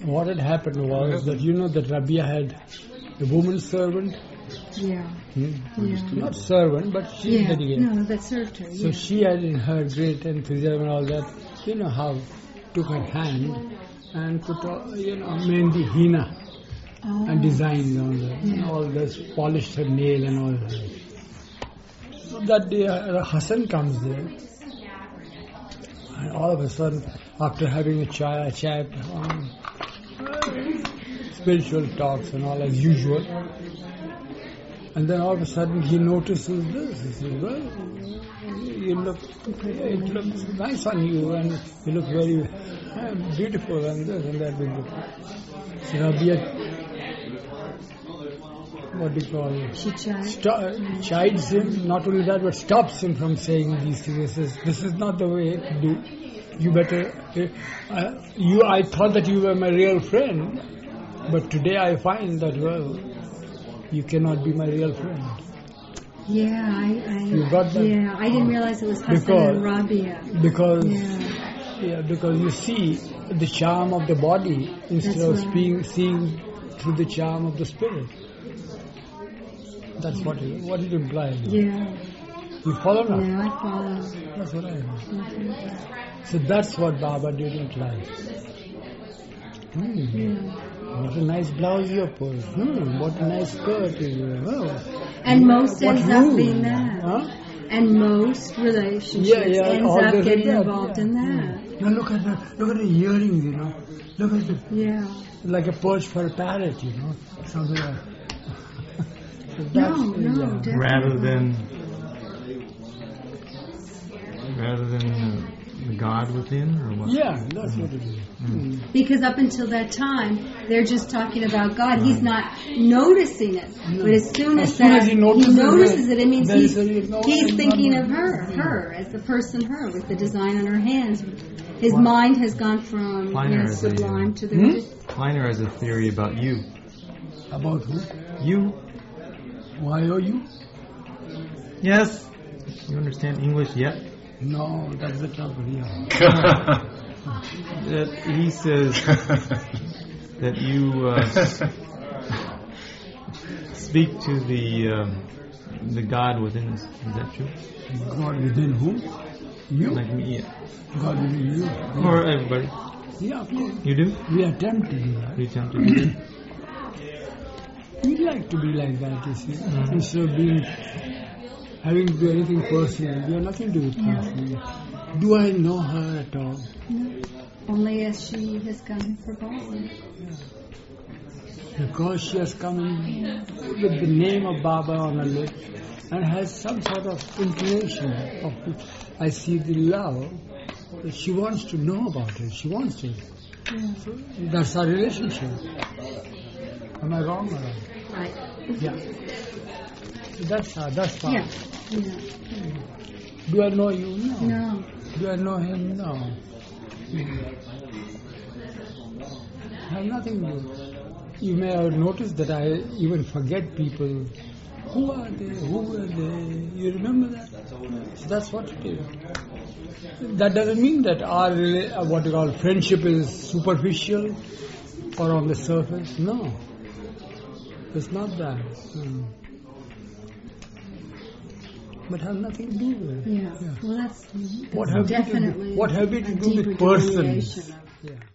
What had happened was that that Rabia had a woman servant. Yeah. Not servant, but she that served her. So she had in her great enthusiasm and all that, how took her hand and put mehndi henna and designs on that, all this, polished her nail and all that. So that day Hassan comes there, and all of a sudden, after having a chat, spiritual talks and all as usual, and then all of a sudden he notices this. He says, well, it looks nice on you, and you look very beautiful, and this and that. So Rabia, what do you call it? She chides him, not only that, but stops him from saying these things. He says, this is not the way to do. You better, I thought that you were my real friend, but today I find that, well, you cannot be my real friend. Yeah, you got that? Yeah, I didn't realize it was Hassan and Rabia. Because you see the charm of the body instead of seeing through the charm of the spirit. That's what it implies. Yeah. You follow now? Yeah, I follow. That's what I mean. So that's what Baba didn't like. What a nice blouse you put. What a nice skirt you wear. And most ends up being that. Huh? And most relationships ends up getting involved in that. Now look at the earrings, Look at like a perch for a parrot, Something like No, definitely. Rather than the God within, or what? Yeah, that's what it is. Because up until that time, they're just talking about God. He's not noticing it. No. But as soon as he notices it, it means he's thinking of her as the person, her, with the design on her hands. His mind has gone from sublime to the... Kleiner has a theory about you. About who? You. Why are you? Yes. You understand English yet? No, that's the trouble, That he says that you speak to the God within us. Is that true? God within whom? You? Like me, yeah. God within you. Or everybody. Yeah, of course. You do? We attempt to do that. We attempt to do that. We'd like to be like that, you see. Instead of having to do anything personal. We have nothing to do with personal. Do I know her at all? No. Only as she has come for Baba. Because she has come with the name of Baba on her lips and has some sort of inclination of which I see the love. She wants to know about it. She wants to. Yeah. So that's our relationship. Am I wrong or right? Right. Yeah. That's fine. Yeah. Do I know you? No. No. Do I know him? No. I have nothing to do. You may have noticed that I even forget people. Who are they? Who were they? You remember that? So that's what it is. That doesn't mean that our what you call friendship is superficial or on the surface. No. It's not that. But have nothing to do with it. Yeah. Well, that's what have definitely we to do with persons? Yeah.